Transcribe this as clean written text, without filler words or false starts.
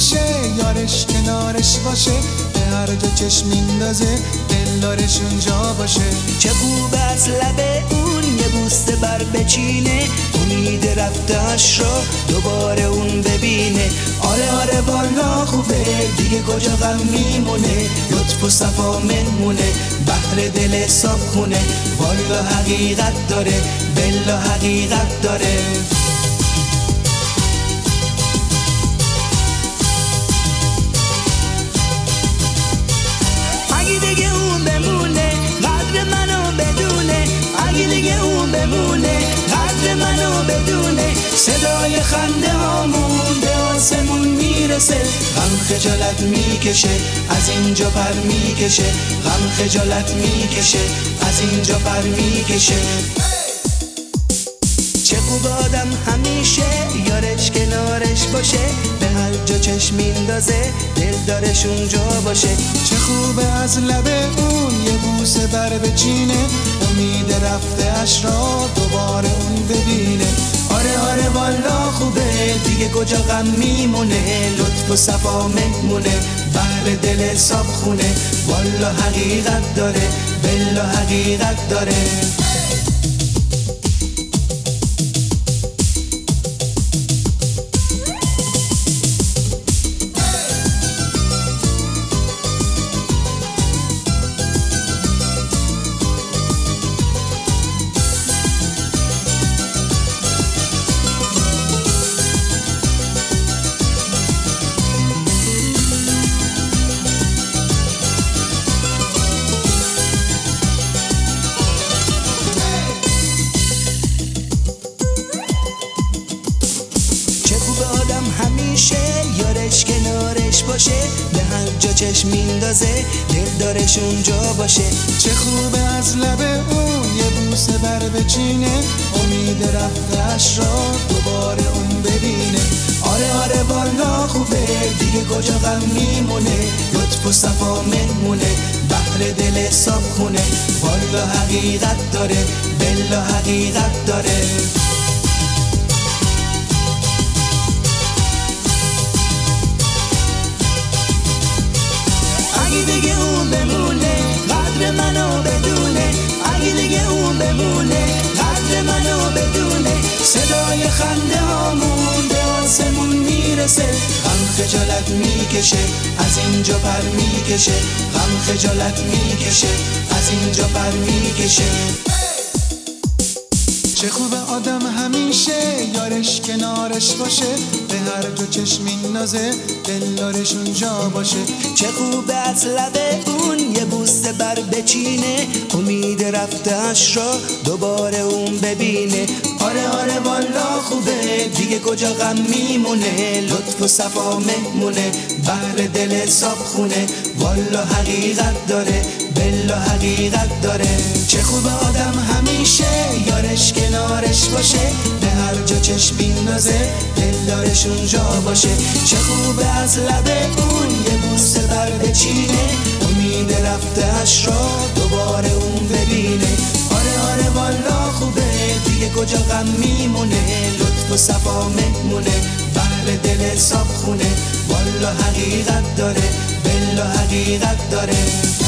همیشه یارش کنارش باشه، به هر جا چشم میندازه دلدارش اونجا باشه. چه خوب از لب اون یه بوسه بر بچینه، امید رفته‌اش رو دوباره اون ببینه. آره آره والا خوبه دیگه کجا غم میمونه، لطف و صفا منمونه بحر دل صاف خونه. والا حقیقت داره بلا حقیقت داره. اگه دیگه اون بمونه قدر منو بدونه، اگه دیگه اون بمونه قدر منو بدونه. صدای خنده هامون به آسمون میرسه، غم خجالت میکشه از اینجا پر میکشه، غم خجالت میکشه از اینجا پر میکشه. چه خوب آدم همیشه یارش کنارش باشه، به هر جا چشم میندازه دلدارش اونجا باشه. چه خوبه از لب اون یه بوسه بر بچینه، امید رفته اش را دوباره اون ببینه. آره آره والا خوبه دیگه کجا غم میمونه، لطف و صفا مهمونه بحر دل صاف خونه. والا حقیقت داره بلا حقیقت داره. همیشه یارش کنارش باشه، به هر جا چشم میندازه دلدارش اونجا باشه. چه خوبه از لب اون یه بوسه بر بچینه، امید رفته‌اش را دوباره اون ببینه. آره آره والا خوبه دیگه کجا غم میمونه، لطف و صفا مهمونه بحر دل صاف خونه. والا حقیقت داره بلا حقیقت داره. اگه دیگه اون بمونه قدر منو بدونه، اگه دیگه اون بمونه قدر منو بدونه. صدای خنده هامون به آسمون میرسه، غم خجالت میکشه از اینجا پر میکشه، غم خجالت میکشه از اینجا پر میکشه. چه خوبه آدم همیشه یارش کنارش باشه، به هر جا چشم میندازه دلدارش اونجا باشه. چه خوبه از لب اون یه بوسه بر بچینه، امید رفته‌اش را دوباره اون ببینه. آره آره والا خوبه دیگه کجا غم میمونه، لطف و صفا مهمونه بحر دل صاف خونه. والا حقیقت داره بلا حقیقت داره. چه خوبه آدم همیشه یارش کنارش باشه، به هر جا چشم میندازه دلدارش اونجا باشه. چه خوبه از لب اون یه بوسه بر بچینه، امید رفته‌اش را دوباره اون ببینه. آره آره والا خوبه دیگه کجا غم میمونه، لطف و صفا مهمونه بحر دل صاف خونه. والا حقیقت داره بلا حقیقت داره.